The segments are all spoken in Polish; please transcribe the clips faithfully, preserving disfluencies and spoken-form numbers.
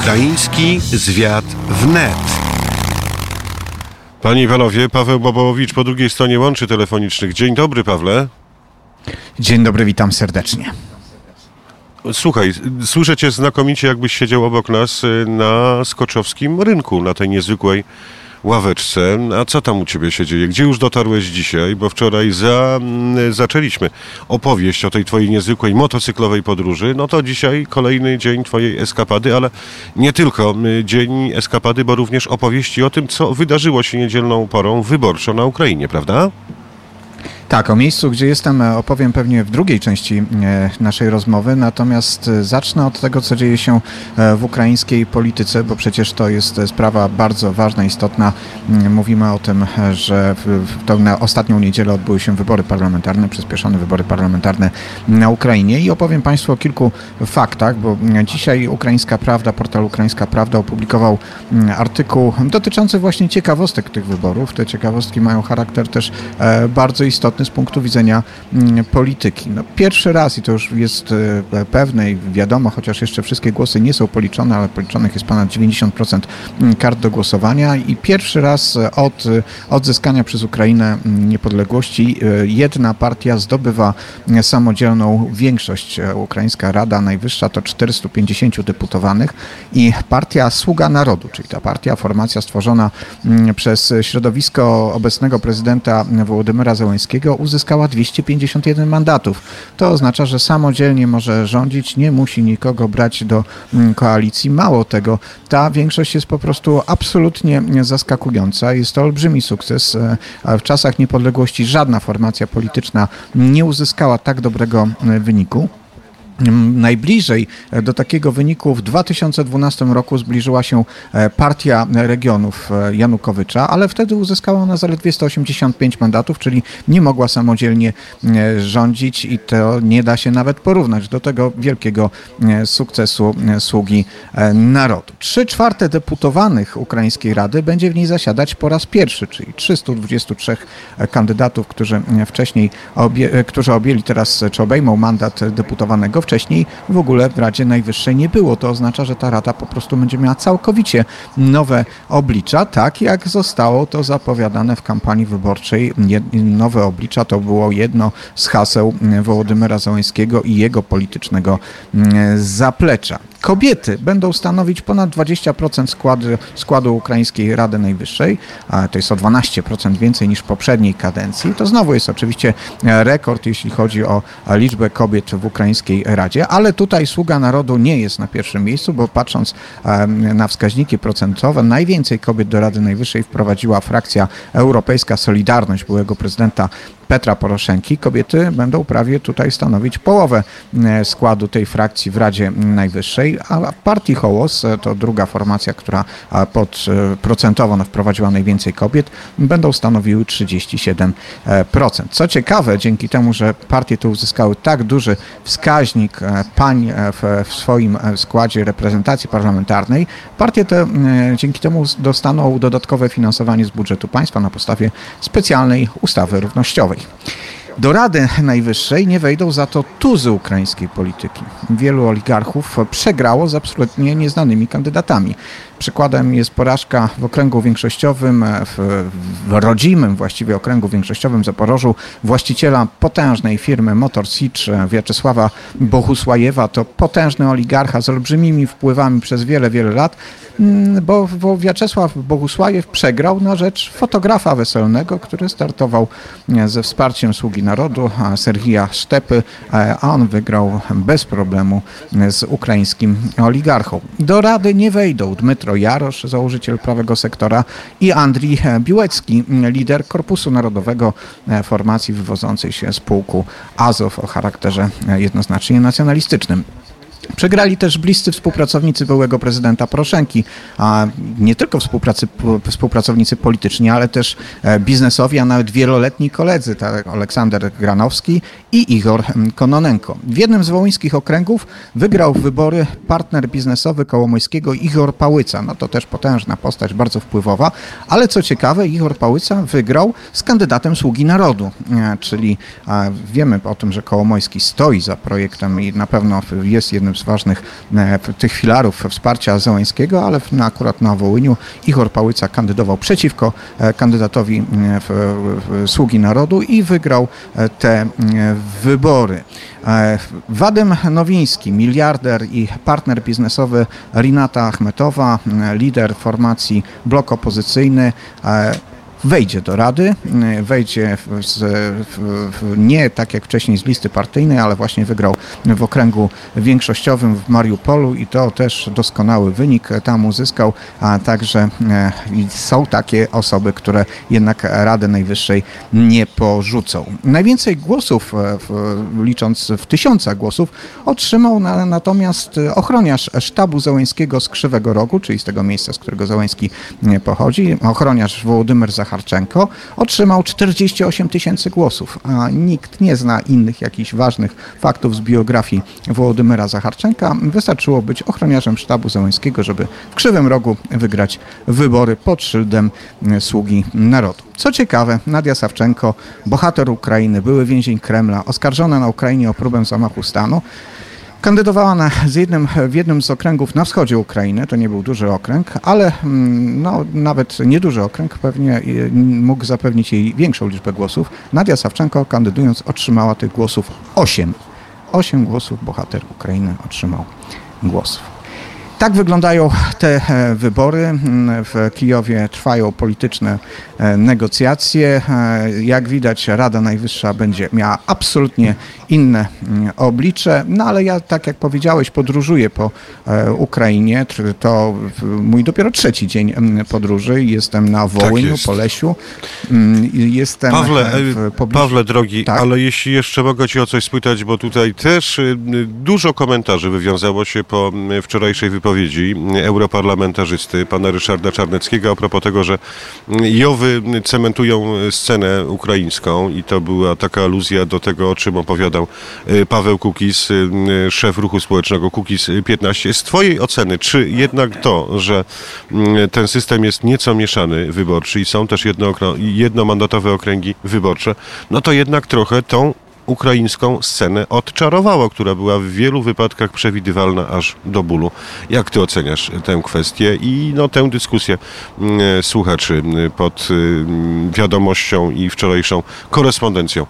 Ukraiński zwiat wnet. Panie i panowie, Paweł Bobołowicz po drugiej stronie łączy telefonicznych. Dzień dobry, Pawle. Dzień dobry, witam serdecznie. Słuchaj, słyszę cię znakomicie, jakbyś siedział obok nas na skoczowskim rynku, na tej niezwykłej ławeczce. A co tam u ciebie się dzieje? Gdzie już dotarłeś dzisiaj? Bo wczoraj za, zaczęliśmy opowieść o tej twojej niezwykłej motocyklowej podróży. No to dzisiaj kolejny dzień twojej eskapady, ale nie tylko dzień eskapady, bo również opowieści o tym, co wydarzyło się niedzielną porą wyborczo na Ukrainie, prawda? Tak, o miejscu, gdzie jestem, opowiem pewnie w drugiej części naszej rozmowy, natomiast zacznę od tego, co dzieje się w ukraińskiej polityce, bo przecież to jest sprawa bardzo ważna, istotna. Mówimy o tym, że w tą na ostatnią niedzielę odbyły się wybory parlamentarne, przyspieszone wybory parlamentarne na Ukrainie i opowiem Państwu o kilku faktach, bo dzisiaj Ukraińska Prawda, portal Ukraińska Prawda opublikował artykuł dotyczący właśnie ciekawostek tych wyborów. Te ciekawostki mają charakter też bardzo istotny z punktu widzenia polityki. No, pierwszy raz, i to już jest pewne i wiadomo, chociaż jeszcze wszystkie głosy nie są policzone, ale policzonych jest ponad dziewięćdziesiąt procent kart do głosowania i pierwszy raz od odzyskania przez Ukrainę niepodległości jedna partia zdobywa samodzielną większość. Ukraińska Rada Najwyższa to czterystu pięćdziesięciu deputowanych i partia Sługa Narodu, czyli ta partia, formacja stworzona przez środowisko obecnego prezydenta Wołodymyra Zełenskiego, uzyskała dwieście pięćdziesiąt jeden mandatów. To oznacza, że samodzielnie może rządzić, nie musi nikogo brać do koalicji. Mało tego, ta większość jest po prostu absolutnie zaskakująca. Jest to olbrzymi sukces. W czasach niepodległości żadna formacja polityczna nie uzyskała tak dobrego wyniku. Najbliżej do takiego wyniku w dwa tysiące dwunastym roku zbliżyła się Partia Regionów Janukowycza, ale wtedy uzyskała ona zaledwie sto osiemdziesiąt pięć mandatów, czyli nie mogła samodzielnie rządzić i to nie da się nawet porównać do tego wielkiego sukcesu Sługi Narodu. Trzy czwarte deputowanych Ukraińskiej Rady będzie w niej zasiadać po raz pierwszy, czyli trzystu dwudziestu trzech kandydatów, którzy wcześniej, obie, którzy objęli teraz, czy obejmą mandat deputowanego. Wcześniej w ogóle w Radzie Najwyższej nie było. To oznacza, że ta Rada po prostu będzie miała całkowicie nowe oblicza, tak jak zostało to zapowiadane w kampanii wyborczej. Nowe oblicza to było jedno z haseł Wołodymyra Zełenskiego i jego politycznego zaplecza. Kobiety będą stanowić ponad dwadzieścia procent składu, składu Ukraińskiej Rady Najwyższej, a to jest o dwanaście procent więcej niż w poprzedniej kadencji. To znowu jest oczywiście rekord, jeśli chodzi o liczbę kobiet w Ukraińskiej Radzie, ale tutaj Sługa Narodu nie jest na pierwszym miejscu, bo patrząc na wskaźniki procentowe, najwięcej kobiet do Rady Najwyższej wprowadziła frakcja Europejska Solidarność byłego prezydenta Petra Poroszenki. Kobiety będą prawie tutaj stanowić połowę składu tej frakcji w Radzie Najwyższej, a w partii Hołos, to druga formacja, która pod procentowo wprowadziła najwięcej kobiet, będą stanowiły trzydzieści siedem procent. Co ciekawe, dzięki temu, że partie te uzyskały tak duży wskaźnik pań w, w swoim składzie reprezentacji parlamentarnej, partie te dzięki temu dostaną dodatkowe finansowanie z budżetu państwa na podstawie specjalnej ustawy równościowej. Do Rady Najwyższej nie wejdą za to tuzy ukraińskiej polityki. Wielu oligarchów przegrało z absolutnie nieznanymi kandydatami. Przykładem jest porażka w okręgu większościowym, w, w rodzimym właściwie okręgu większościowym w Zaporożu właściciela potężnej firmy Motor Sich, Wiaczesława Bohusłajewa. To potężny oligarcha z olbrzymimi wpływami przez wiele, wiele lat, bo, bo Wiaczesław Bohusłajew przegrał na rzecz fotografa weselnego, który startował ze wsparciem Sługi Narodu, Serhija Sztepy, a on wygrał bez problemu z ukraińskim oligarchą. Do Rady nie wejdą Dmytro Jarosz, założyciel Prawego Sektora, i Andrii Biłecki, lider Korpusu Narodowego, formacji wywodzącej się z pułku Azow o charakterze jednoznacznie nacjonalistycznym. Przegrali też bliscy współpracownicy byłego prezydenta Poroszenki, a nie tylko współpracy, współpracownicy polityczni, ale też biznesowi, a nawet wieloletni koledzy, tak, Aleksander Granowski i Igor Kononenko. W jednym z wołyńskich okręgów wygrał wybory partner biznesowy Kołomojskiego Igor Pałyca. No to też potężna postać, bardzo wpływowa, ale co ciekawe, Igor Pałyca wygrał z kandydatem Sługi Narodu, czyli wiemy o tym, że Kołomojski stoi za projektem i na pewno jest jednym jednym z ważnych tych filarów wsparcia Zełenskiego, ale na, akurat na Wołyniu Ihor Pałyca kandydował przeciwko kandydatowi Sługi Narodu i wygrał te wybory. Wadym Nowiński, miliarder i partner biznesowy Rinata Achmetowa, lider formacji Blok Opozycyjny, wejdzie do Rady, wejdzie z, w, w, nie tak jak wcześniej z listy partyjnej, ale właśnie wygrał w okręgu większościowym w Mariupolu i to też doskonały wynik tam uzyskał, a także są takie osoby, które jednak Rady Najwyższej nie porzucą. Najwięcej głosów, licząc w tysiącach głosów, otrzymał na, natomiast ochroniarz sztabu Zełenskiego z Krzywego Rogu, czyli z tego miejsca, z którego Zełenski pochodzi, ochroniarz Wołodymyr Zacharczenko, otrzymał czterdzieści osiem tysięcy głosów, a nikt nie zna innych jakichś ważnych faktów z biografii Wołodymyra Zacharczenka. Wystarczyło być ochroniarzem sztabu Zełenskiego, żeby w Krzywym Rogu wygrać wybory pod szyldem Sługi Narodu. Co ciekawe, Nadia Sawczenko, bohater Ukrainy, były więzień Kremla, oskarżona na Ukrainie o próbę zamachu stanu, kandydowała na, z jednym, w jednym z okręgów na wschodzie Ukrainy, to nie był duży okręg, ale no, nawet nieduży okręg pewnie mógł zapewnić jej większą liczbę głosów. Nadia Sawczenko, kandydując, otrzymała tych głosów osiem. osiem głosów bohater Ukrainy otrzymał głosów. Tak wyglądają te wybory. W Kijowie trwają polityczne negocjacje. Jak widać, Rada Najwyższa będzie miała absolutnie inne oblicze. No ale ja, tak jak powiedziałeś, podróżuję po Ukrainie. To mój dopiero trzeci dzień podróży. Jestem na Wołyniu, tak Polesiu. Jestem Pawle, w pobliżu... Pawle drogi, tak? ale jeśli jeszcze mogę Cię o coś spytać, bo tutaj też dużo komentarzy wywiązało się po wczorajszej wypowiedzi europarlamentarzysty, pana Ryszarda Czarneckiego, a propos tego, że Jowy cementują scenę ukraińską i to była taka aluzja do tego, o czym opowiadał Paweł Kukiz, szef ruchu społecznego Kukiz piętnaście. Z twojej oceny, czy jednak to, że ten system jest nieco mieszany wyborczy i są też jednomandatowe okręgi wyborcze, no to jednak trochę tą ukraińską scenę odczarowało, która była w wielu wypadkach przewidywalna aż do bólu. Jak ty oceniasz tę kwestię i no, tę dyskusję słuchaczy pod wiadomością i wczorajszą korespondencją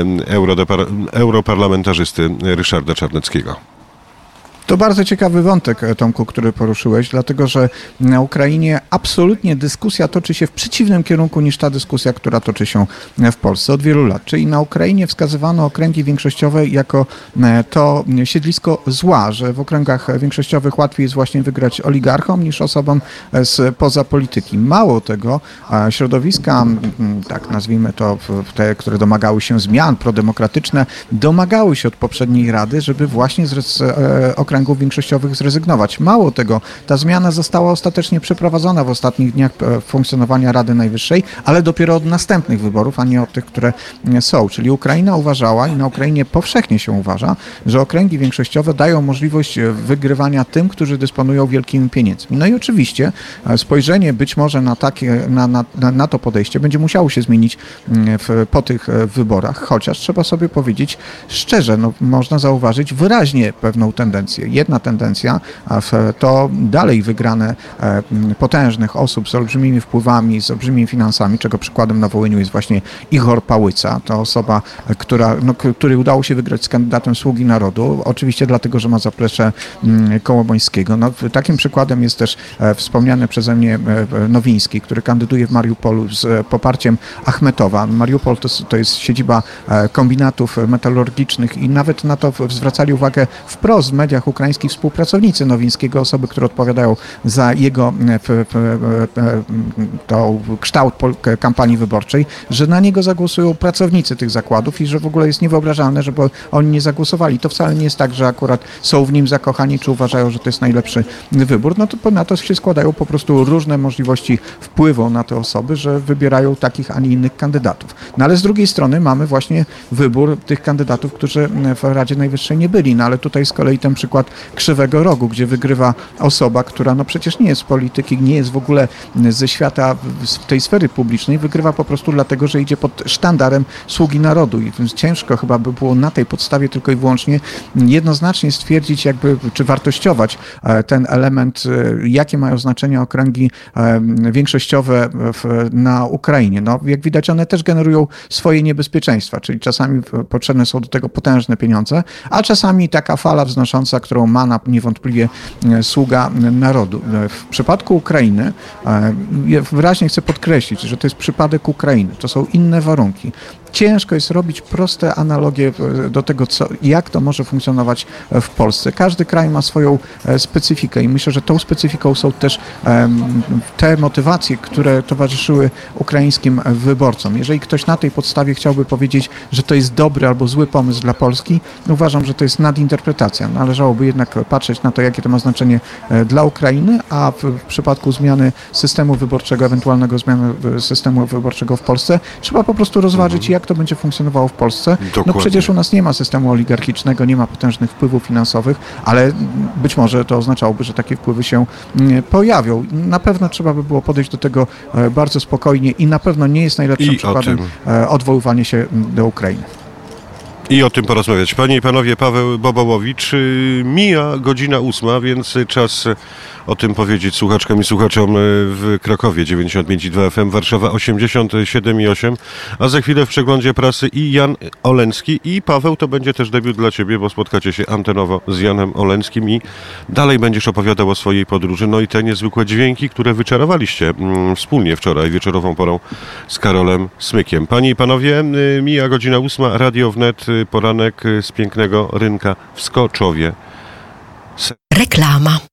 europarlamentarzysty Ryszarda Czarneckiego? To bardzo ciekawy wątek, Tomku, który poruszyłeś, dlatego że na Ukrainie absolutnie dyskusja toczy się w przeciwnym kierunku niż ta dyskusja, która toczy się w Polsce od wielu lat. Czyli na Ukrainie wskazywano okręgi większościowe jako to siedlisko zła, że w okręgach większościowych łatwiej jest właśnie wygrać oligarchom niż osobom spoza polityki. Mało tego, środowiska, tak nazwijmy to, te, które domagały się zmian prodemokratyczne, domagały się od poprzedniej Rady, żeby właśnie z okręgów większościowych zrezygnować. Mało tego, ta zmiana została ostatecznie przeprowadzona w ostatnich dniach funkcjonowania Rady Najwyższej, ale dopiero od następnych wyborów, a nie od tych, które są. Czyli Ukraina uważała i na Ukrainie powszechnie się uważa, że okręgi większościowe dają możliwość wygrywania tym, którzy dysponują wielkimi pieniędzmi. No i oczywiście spojrzenie być może na, takie, na, na, na to podejście będzie musiało się zmienić w, po tych wyborach, chociaż trzeba sobie powiedzieć szczerze, no, można zauważyć wyraźnie pewną tendencję. Jedna tendencja to dalej wygrane potężnych osób z olbrzymimi wpływami, z olbrzymimi finansami, czego przykładem na Wołyniu jest właśnie Ihor Pałyca. To osoba, która, no, której udało się wygrać z kandydatem Sługi Narodu, oczywiście dlatego, że ma zaplecze Kołomońskiego. No, takim przykładem jest też wspomniany przeze mnie Nowiński, który kandyduje w Mariupolu z poparciem Achmetowa. Mariupol to, to jest siedziba kombinatów metalurgicznych i nawet na to zwracali uwagę wprost w mediach ukraińskich współpracownicy Nowińskiego, osoby, które odpowiadają za jego to kształt kampanii wyborczej, że na niego zagłosują pracownicy tych zakładów i że w ogóle jest niewyobrażalne, żeby oni nie zagłosowali. To wcale nie jest tak, że akurat są w nim zakochani, czy uważają, że to jest najlepszy wybór. No to na to się składają po prostu różne możliwości wpływu na te osoby, że wybierają takich, a nie innych kandydatów. No ale z drugiej strony mamy właśnie wybór tych kandydatów, którzy w Radzie Najwyższej nie byli. No ale tutaj z kolei ten przykład przykład Krzywego Rogu, gdzie wygrywa osoba, która no przecież nie jest z polityki, nie jest w ogóle ze świata z tej sfery publicznej, wygrywa po prostu dlatego, że idzie pod sztandarem sługi narodu i ciężko chyba by było na tej podstawie tylko i wyłącznie jednoznacznie stwierdzić jakby, czy wartościować ten element, jakie mają znaczenie okręgi większościowe w, na Ukrainie. No, jak widać, one też generują swoje niebezpieczeństwa, czyli czasami potrzebne są do tego potężne pieniądze, a czasami taka fala wznosząca, którą ma na, niewątpliwie sługa narodu. W przypadku Ukrainy wyraźnie chcę podkreślić, że to jest przypadek Ukrainy. To są inne warunki. Ciężko jest robić proste analogie do tego, co, jak to może funkcjonować w Polsce. Każdy kraj ma swoją specyfikę i myślę, że tą specyfiką są też te motywacje, które towarzyszyły ukraińskim wyborcom. Jeżeli ktoś na tej podstawie chciałby powiedzieć, że to jest dobry albo zły pomysł dla Polski, uważam, że to jest nadinterpretacja. Należałoby jednak patrzeć na to, jakie to ma znaczenie dla Ukrainy, a w przypadku zmiany systemu wyborczego, ewentualnego zmiany systemu wyborczego w Polsce, trzeba po prostu rozważyć, mhm. jak to będzie funkcjonowało w Polsce. Dokładnie. No przecież u nas nie ma systemu oligarchicznego, nie ma potężnych wpływów finansowych, ale być może to oznaczałoby, że takie wpływy się pojawią. Na pewno trzeba by było podejść do tego bardzo spokojnie i na pewno nie jest najlepszym I przykładem odwoływanie się do Ukrainy. I o tym porozmawiać. Panie i panowie, Paweł Bobołowicz, mija godzina ósma, więc czas o tym powiedzieć słuchaczkom i słuchaczom w Krakowie dziewięćdziesiąt pięć i dwa F M, Warszawa osiemdziesiąt siedem i osiem, a za chwilę w przeglądzie prasy i Jan Oleński i Paweł, to będzie też debiut dla ciebie, bo spotkacie się antenowo z Janem Oleńskim i dalej będziesz opowiadał o swojej podróży, no i te niezwykłe dźwięki, które wyczarowaliście mm, wspólnie wczoraj wieczorową porą z Karolem Smykiem. Panie i panowie, mija godzina ósma, Radio Wnet, poranek z pięknego rynka w Skoczowie. Reklama.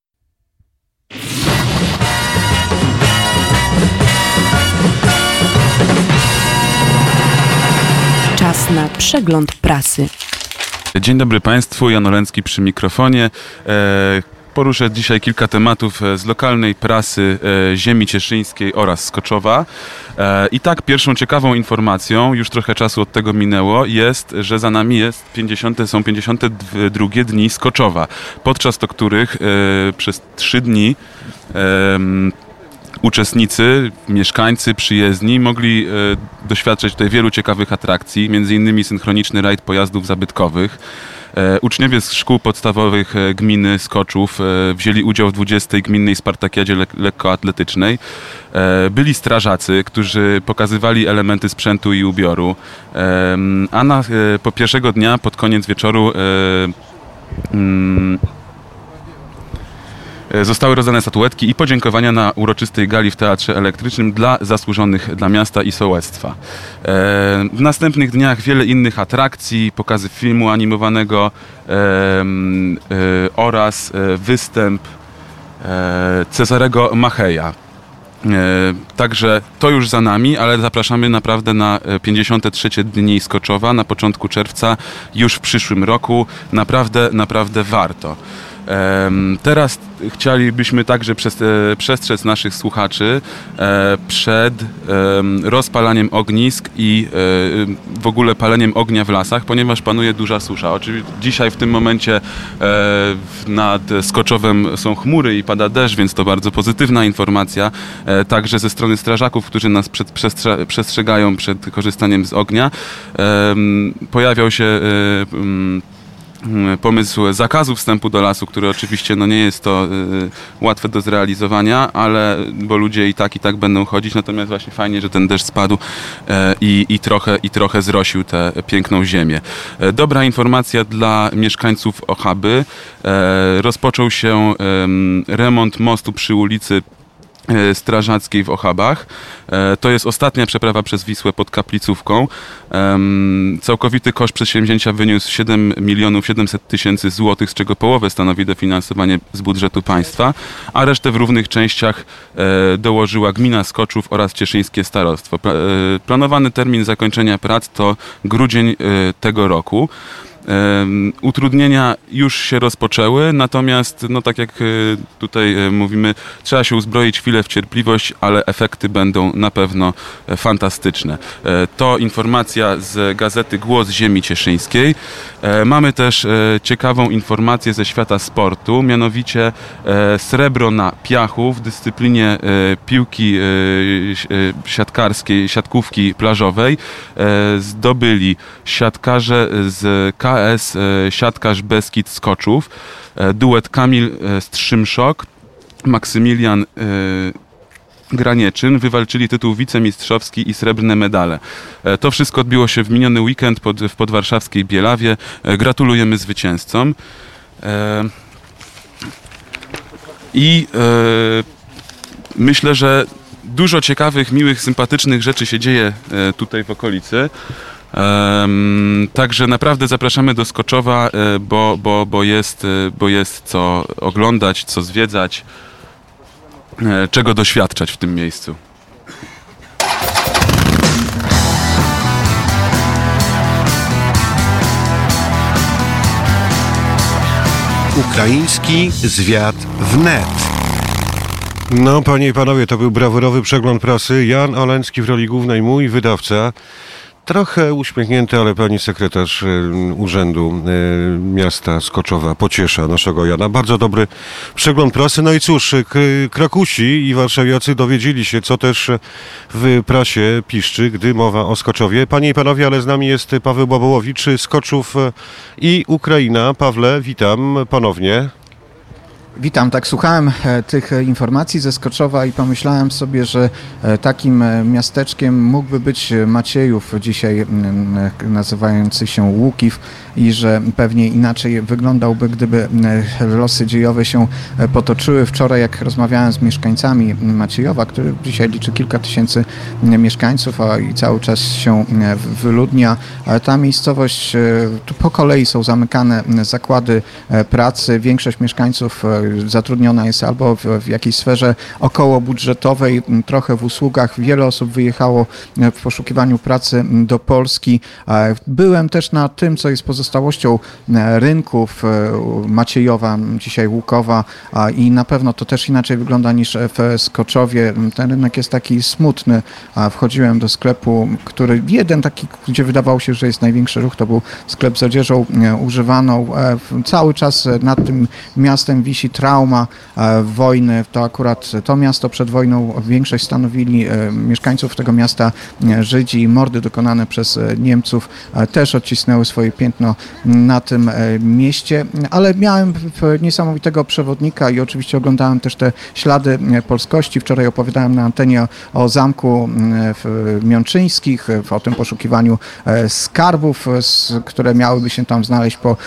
Czas na przegląd prasy. Dzień dobry Państwu, Jan Oleński przy mikrofonie. E, poruszę dzisiaj kilka tematów z lokalnej prasy e, ziemi cieszyńskiej oraz Skoczowa. E, I tak pierwszą ciekawą informacją, już trochę czasu od tego minęło, jest, że za nami jest pięćdziesiąte, są pięćdziesiąte drugie dni Skoczowa, podczas to których e, przez trzy dni e, uczestnicy, mieszkańcy, przyjezdni mogli e, doświadczyć tutaj wielu ciekawych atrakcji, między innymi synchroniczny rajd pojazdów zabytkowych. E, uczniowie z szkół podstawowych e, gminy Skoczów e, wzięli udział w dwudziestej gminnej spartakiadzie le- lekkoatletycznej. E, byli strażacy, którzy pokazywali elementy sprzętu i ubioru, e, a na, e, po pierwszego dnia, pod koniec wieczoru e, mm, zostały rozdane statuetki i podziękowania na uroczystej gali w Teatrze Elektrycznym dla zasłużonych dla miasta i sołectwa. W następnych dniach wiele innych atrakcji, pokazy filmu animowanego oraz występ Cezarego Macheja. Także to już za nami, ale zapraszamy naprawdę na pięćdziesiąte trzecie dni Skoczowa na początku czerwca już w przyszłym roku. Naprawdę, naprawdę warto. Teraz chcielibyśmy także przestrzec naszych słuchaczy przed rozpalaniem ognisk i w ogóle paleniem ognia w lasach, ponieważ panuje duża susza. Oczywiście dzisiaj w tym momencie nad Skoczowem są chmury i pada deszcz, więc to bardzo pozytywna informacja. Także ze strony strażaków, którzy nas przed, przestrze- przestrzegają przed korzystaniem z ognia. Pojawiał się pomysł zakazu wstępu do lasu, który oczywiście no nie jest to y, łatwe do zrealizowania, ale bo ludzie i tak i tak będą chodzić, natomiast właśnie fajnie, że ten deszcz spadł e, i, i, trochę, i trochę zrosił tę piękną ziemię. E, dobra informacja dla mieszkańców Ochaby. E, rozpoczął się e, remont mostu przy ulicy Strażackiej w Ochabach. To jest ostatnia przeprawa przez Wisłę pod Kaplicówką. Całkowity koszt przedsięwzięcia wyniósł siedem milionów siedemset tysięcy złotych, z czego połowę stanowi dofinansowanie z budżetu państwa, a resztę w równych częściach dołożyła gmina Skoczów oraz Cieszyńskie Starostwo. Planowany termin zakończenia prac to grudzień tego roku. Utrudnienia już się rozpoczęły, natomiast, no tak jak tutaj mówimy, trzeba się uzbroić chwilę w cierpliwość, ale efekty będą na pewno fantastyczne. To informacja z gazety Głos Ziemi Cieszyńskiej. Mamy też ciekawą informację ze świata sportu, mianowicie srebro na piachu w dyscyplinie piłki siatkarskiej, siatkówki plażowej zdobyli siatkarze z K S Siatkarz Beskid Skoczów, duet Kamil Strzymszok, Maksymilian Granieczyn wywalczyli tytuł wicemistrzowski i srebrne medale. To wszystko odbiło się w miniony weekend pod, w podwarszawskiej Bielawie. Gratulujemy zwycięzcom. I myślę, że dużo ciekawych, miłych, sympatycznych rzeczy się dzieje tutaj w okolicy. Także naprawdę zapraszamy do Skoczowa, bo, bo, bo, jest, bo jest co oglądać, co zwiedzać, czego doświadczać w tym miejscu. Ukraiński zwiat wnet. No, panie i panowie, to był brawurowy przegląd prasy. Jan Oleński w roli głównej, mój wydawca. Trochę uśmiechnięty, ale pani sekretarz y, Urzędu y, Miasta Skoczowa pociesza naszego Jana. Bardzo dobry przegląd prasy. No i cóż, k- Krakusi i warszawiacy dowiedzieli się, co też w prasie piszczy, gdy mowa o Skoczowie. Panie i panowie, ale z nami jest Paweł Babołowicz, Skoczów i Ukraina. Pawle, witam ponownie. Witam, tak słuchałem e, tych e, informacji ze Skoczowa i pomyślałem sobie, że e, takim e, miasteczkiem mógłby być Maciejów, dzisiaj m, e, nazywający się Łukiw, i że pewnie inaczej wyglądałby, gdyby e, losy dziejowe się e, potoczyły. Wczoraj, jak rozmawiałem z mieszkańcami Maciejowa, który dzisiaj liczy kilka tysięcy e, mieszkańców, a i cały czas się e, wyludnia, e, ta miejscowość, e, tu po kolei są zamykane e, zakłady e, pracy, większość mieszkańców e, zatrudniona jest albo w, w jakiejś sferze okołobudżetowej, trochę w usługach. Wiele osób wyjechało w poszukiwaniu pracy do Polski. Byłem też na tym, co jest pozostałością rynków Maciejowa, dzisiaj Łukowa, i na pewno to też inaczej wygląda niż w Skoczowie. Ten rynek jest taki smutny. Wchodziłem do sklepu, który jeden taki, gdzie wydawało się, że jest największy ruch, to był sklep z odzieżą używaną. Cały czas nad tym miastem wisi trauma e, wojny. To akurat to miasto przed wojną większość stanowili e, mieszkańców tego miasta e, Żydzi. Mordy dokonane przez e, Niemców e, też odcisnęły swoje piętno na tym e, mieście, ale miałem e, niesamowitego przewodnika i oczywiście oglądałem też te ślady e, polskości. Wczoraj opowiadałem na antenie o, o zamku e, w, Miączyńskich, e, o tym poszukiwaniu e, skarbów, e, s, które miałyby się tam znaleźć po e,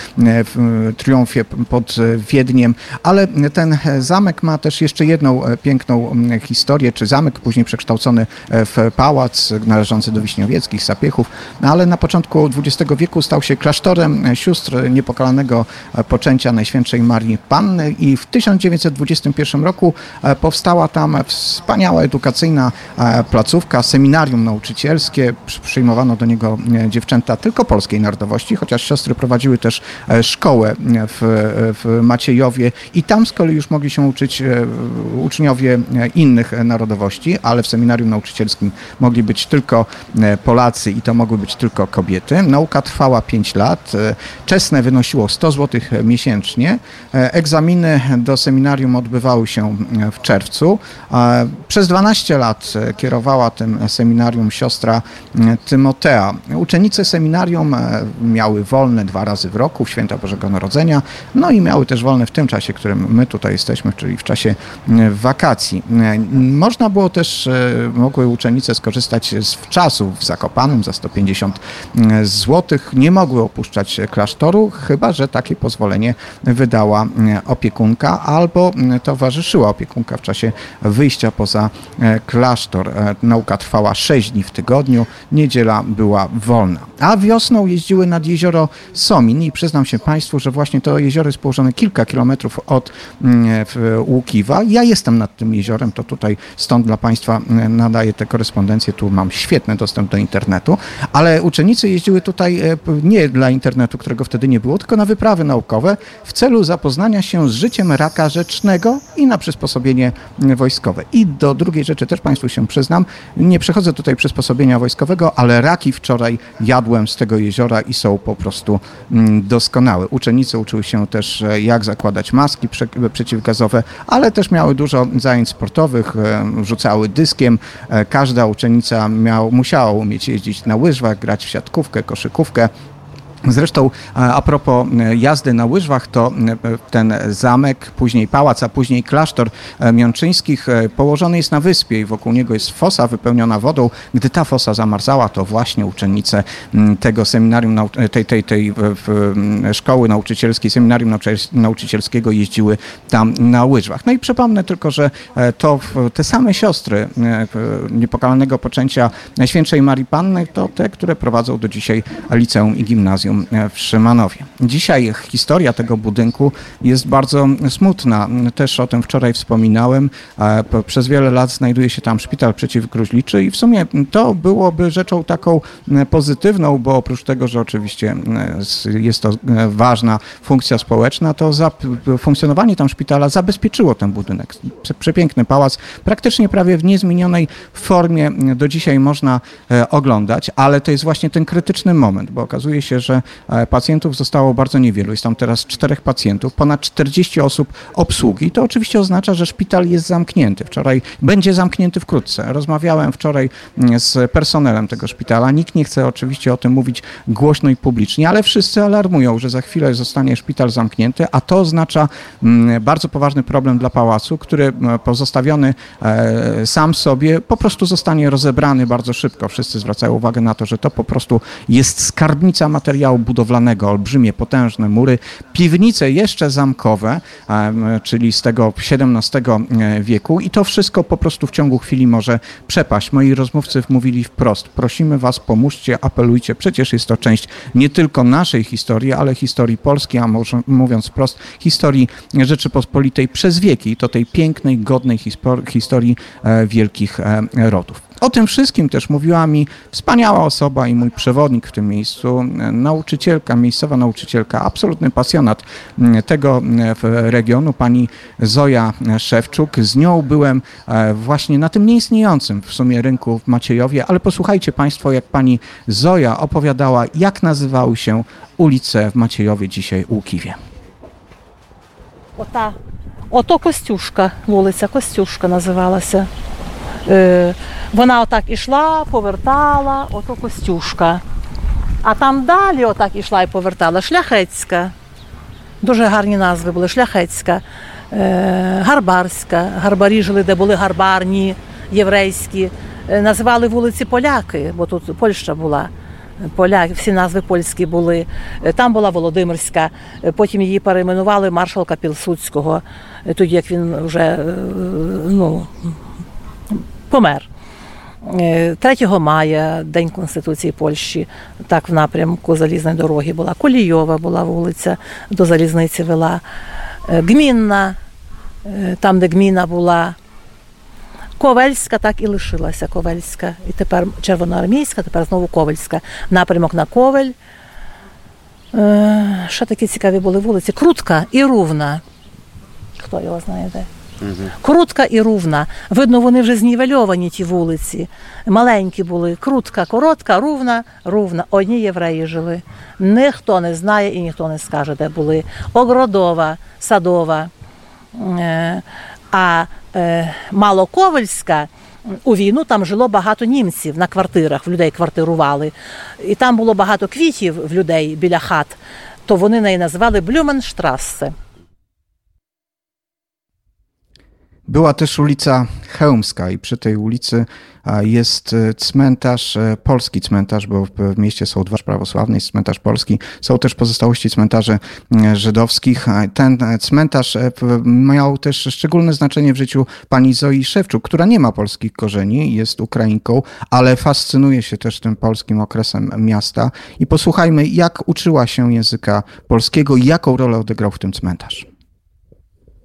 w, triumfie pod e, Wiedniem, ale ten zamek ma też jeszcze jedną piękną historię, czy zamek później przekształcony w pałac należący do Wiśniowieckich, Sapiechów, no ale na początku dwudziestego wieku stał się klasztorem sióstr niepokalanego poczęcia Najświętszej Marii Panny i w tysiąc dziewięćset dwudziestym pierwszym roku powstała tam wspaniała edukacyjna placówka, seminarium nauczycielskie. Przyjmowano do niego dziewczęta tylko polskiej narodowości, chociaż siostry prowadziły też szkołę w, w Maciejowie i tam z kolei już mogli się uczyć uczniowie innych narodowości, ale w seminarium nauczycielskim mogli być tylko Polacy i to mogły być tylko kobiety. Nauka trwała pięć lat. Czesne wynosiło sto złotych miesięcznie. Egzaminy do seminarium odbywały się w czerwcu. Przez dwanaście lat kierowała tym seminarium siostra Tymotea. Uczennice seminarium miały wolne dwa razy w roku, w święta Bożego Narodzenia, no i miały też wolne w tym czasie, w którym my tutaj jesteśmy, czyli w czasie wakacji. Można było też, mogły uczennice skorzystać z wczasu w Zakopanem za sto pięćdziesiąt złotych. Nie mogły opuszczać klasztoru, chyba że takie pozwolenie wydała opiekunka albo towarzyszyła opiekunka w czasie wyjścia poza klasztor. Nauka trwała sześć dni w tygodniu, niedziela była wolna. A wiosną jeździły nad jezioro Somin i przyznam się Państwu, że właśnie to jezioro jest położone kilka kilometrów od od Łukiwa. Ja jestem nad tym jeziorem, to tutaj stąd dla Państwa nadaję tę korespondencję. Tu mam świetny dostęp do internetu, ale uczennice jeździły tutaj nie dla internetu, którego wtedy nie było, tylko na wyprawy naukowe w celu zapoznania się z życiem raka rzecznego i na przysposobienie wojskowe. I do drugiej rzeczy też Państwu się przyznam, nie przechodzę tutaj przysposobienia wojskowego, ale raki wczoraj jadłem z tego jeziora i są po prostu doskonałe. Uczennice uczyły się też, jak zakładać maski przeciwgazowe, ale też miały dużo zajęć sportowych, rzucały dyskiem. Każda uczennica miał, musiała umieć jeździć na łyżwach, grać w siatkówkę, koszykówkę. Zresztą a propos jazdy na łyżwach, to ten zamek, później pałac, a później klasztor Miączyńskich położony jest na wyspie i wokół niego jest fosa wypełniona wodą. Gdy ta fosa zamarzała, to właśnie uczennice tego seminarium, tej, tej, tej szkoły nauczycielskiej, seminarium nauczycielskiego jeździły tam na łyżwach. No i przypomnę tylko, że to te same siostry niepokalanego poczęcia Najświętszej Marii Panny to te, które prowadzą do dzisiaj liceum i gimnazjum w Szymanowie. Dzisiaj historia tego budynku jest bardzo smutna. Też o tym wczoraj wspominałem. Przez wiele lat znajduje się tam szpital przeciwgruźliczy i w sumie to byłoby rzeczą taką pozytywną, bo oprócz tego, że oczywiście jest to ważna funkcja społeczna, to za funkcjonowanie tam szpitala zabezpieczyło ten budynek. Przepiękny pałac, praktycznie prawie w niezmienionej formie do dzisiaj można oglądać, ale to jest właśnie ten krytyczny moment, bo okazuje się, że pacjentów zostało bardzo niewielu. Jest tam teraz czterech pacjentów, ponad czterdzieści osób obsługi. To oczywiście oznacza, że szpital jest zamknięty. Wczoraj będzie zamknięty wkrótce. Rozmawiałem wczoraj z personelem tego szpitala. Nikt nie chce oczywiście o tym mówić głośno i publicznie, ale wszyscy alarmują, że za chwilę zostanie szpital zamknięty, a to oznacza bardzo poważny problem dla pałacu, który pozostawiony sam sobie po prostu zostanie rozebrany bardzo szybko. Wszyscy zwracają uwagę na to, że to po prostu jest skarbnica materiału budowlanego, olbrzymie, potężne mury, piwnice jeszcze zamkowe, czyli z tego siedemnastego wieku i to wszystko po prostu w ciągu chwili może przepaść. Moi rozmówcy mówili wprost, prosimy was, pomóżcie, apelujcie, przecież jest to część nie tylko naszej historii, ale historii Polski, a może mówiąc wprost, historii Rzeczypospolitej przez wieki, to tej pięknej, godnej historii wielkich rodów. O tym wszystkim też mówiła mi wspaniała osoba i mój przewodnik w tym miejscu, nauczycielka, miejscowa nauczycielka, absolutny pasjonat tego regionu, pani Zoja Szewczuk. Z nią byłem właśnie na tym nieistniejącym w sumie rynku w Maciejowie, ale posłuchajcie Państwo, jak pani Zoja opowiadała, jak nazywały się ulice w Maciejowie, dzisiaj Łukiwie. Ота, ото Костюшка, вулиця Костюшка називалася. Вона отак ішла, повертала, ото Костюшка. А там далі отак ішла і повертала Шляхетська. Дуже гарні назви були. Шляхетська, Гарбарська. Гарбарі жили, де були гарбарні, єврейські. Називали вулиці Поляки, бо тут Польща була. Поляки, всі назви польські були. Там була Володимирська, потім її перейменували маршалка Пілсудського, тоді як він вже, ну, помер. третього мая, День Конституції Польщі, так в напрямку Залізної дороги була. Колійова була вулиця, до залізниці вела. Гмінна, там, де гміна була. Ковельська так і лишилася, Ковельська. І тепер Червоноармійська, тепер знову Ковельська. Напрямок на Ковель. Ще такі цікаві були вулиці. Крутка і Рувна. Хто його знає де? Угу. Крутка і Рувна. Видно, вони вже знівельовані, ті вулиці. Маленькі були. Крутка, коротка, Рувна, Рувна. Одні євреї жили. Ніхто не знає і ніхто не скаже, де були. Огородова, Садова. А е, Малоковельська, у війну там жило багато німців на квартирах, в людей квартирували. І там було багато квітів в людей біля хат, то вони неї називали Блюменштрассе. Była też ulica Chełmska i przy tej ulicy jest cmentarz, polski cmentarz, bo w mieście są dwa prawosławne, jest cmentarz polski. Są też pozostałości cmentarzy żydowskich. Ten cmentarz miał też szczególne znaczenie w życiu pani Zoi Szewczuk, która nie ma polskich korzeni, jest Ukrainką, ale fascynuje się też tym polskim okresem miasta. I posłuchajmy, jak uczyła się języka polskiego i jaką rolę odegrał w tym cmentarz.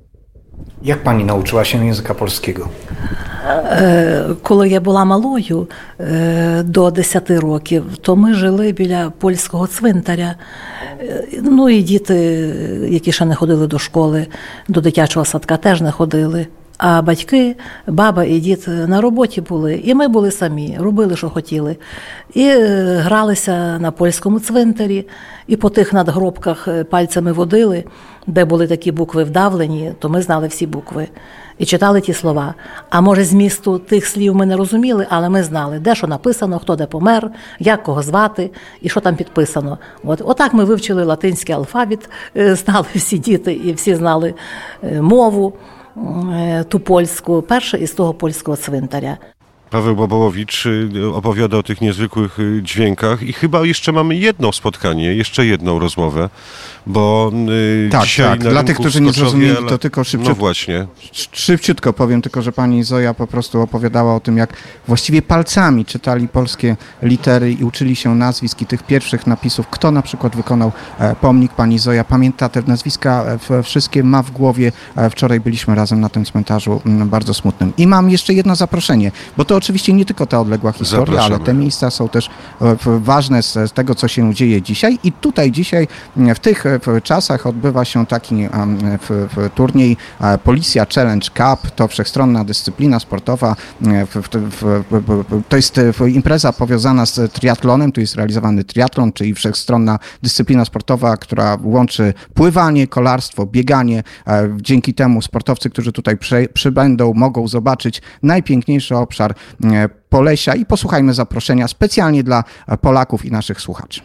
Jak pani nauczyła się języka polskiego? Коли я була малою, до десяти років, то ми жили біля польського цвинтаря. Ну і діти, які ще не ходили до школи, до дитячого садка теж не ходили. А батьки, баба і дід на роботі були, і ми були самі, робили, що хотіли. І гралися на польському цвинтарі, і по тих надгробках пальцями водили, де були такі букви вдавлені, то ми знали всі букви. І читали ті слова. А може, змісту тих слів ми не розуміли, але ми знали, де що написано, хто де помер, як кого звати і що там підписано. От, отак ми вивчили латинський алфавіт, знали всі діти і всі знали мову ту польską, перше із того польського цвинтаря. Paweł Bobołowicz opowiada o tych niezwykłych dźwiękach i chyba jeszcze mamy jedno spotkanie, jeszcze jedną rozmowę, bo tak, dzisiaj tak. na Dla tych, którzy nie zrozumieli, to tylko szybciutko. No właśnie. Szybciutko powiem tylko, że pani Zoja po prostu opowiadała o tym, jak właściwie palcami czytali polskie litery i uczyli się nazwisk i tych pierwszych napisów, kto na przykład wykonał pomnik. Pani Zoja pamięta te nazwiska, wszystkie ma w głowie. Wczoraj byliśmy razem na tym cmentarzu bardzo smutnym. I mam jeszcze jedno zaproszenie, bo to oczywiście nie tylko ta odległa historia, Zapraszamy. ale te miejsca są też ważne z tego, co się dzieje dzisiaj. I tutaj dzisiaj w tych czasach odbywa się taki turniej Policja Challenge Cup. To wszechstronna dyscyplina sportowa. To jest impreza powiązana z triatlonem. Tu jest realizowany triatlon, czyli wszechstronna dyscyplina sportowa, która łączy pływanie, kolarstwo, bieganie. Dzięki temu sportowcy, którzy tutaj przybędą, mogą zobaczyć najpiękniejszy obszar Polesia i posłuchajmy zaproszenia specjalnie dla Polaków i naszych słuchaczy.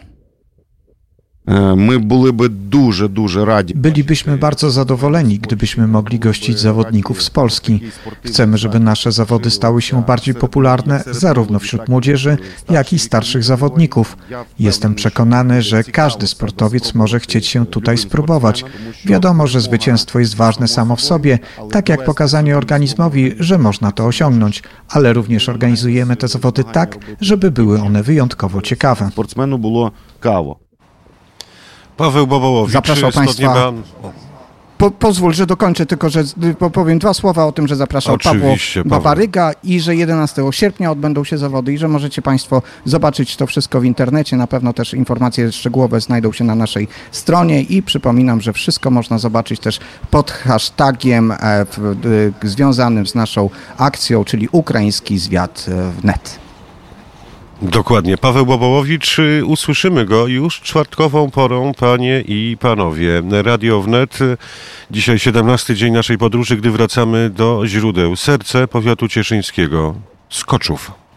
My byliby duże, duże radzi. Bylibyśmy bardzo zadowoleni, gdybyśmy mogli gościć zawodników z Polski. Chcemy, żeby nasze zawody stały się bardziej popularne zarówno wśród młodzieży, jak i starszych zawodników. Jestem przekonany, że każdy sportowiec może chcieć się tutaj spróbować. Wiadomo, że zwycięstwo jest ważne samo w sobie, tak jak pokazanie organizmowi, że można to osiągnąć, ale również organizujemy te zawody tak, żeby były one wyjątkowo ciekawe. Sportsmenu było kawo. Paweł Bobołowicz, zapraszam Państwa. Po, pozwól, że dokończę, tylko że powiem dwa słowa o tym, że zapraszał Pawło Babaryga i że jedenastego sierpnia odbędą się zawody i że możecie Państwo zobaczyć to wszystko w internecie. Na pewno też informacje szczegółowe znajdą się na naszej stronie i przypominam, że wszystko można zobaczyć też pod hashtagiem e, w, e, związanym z naszą akcją, czyli ukraiński zwiat net. Dokładnie. Paweł Bobołowicz, usłyszymy go już czwartkową porą, panie i panowie. Radio Wnet, dzisiaj siedemnasty dzień naszej podróży, gdy wracamy do źródeł. Serce powiatu cieszyńskiego, Skoczów.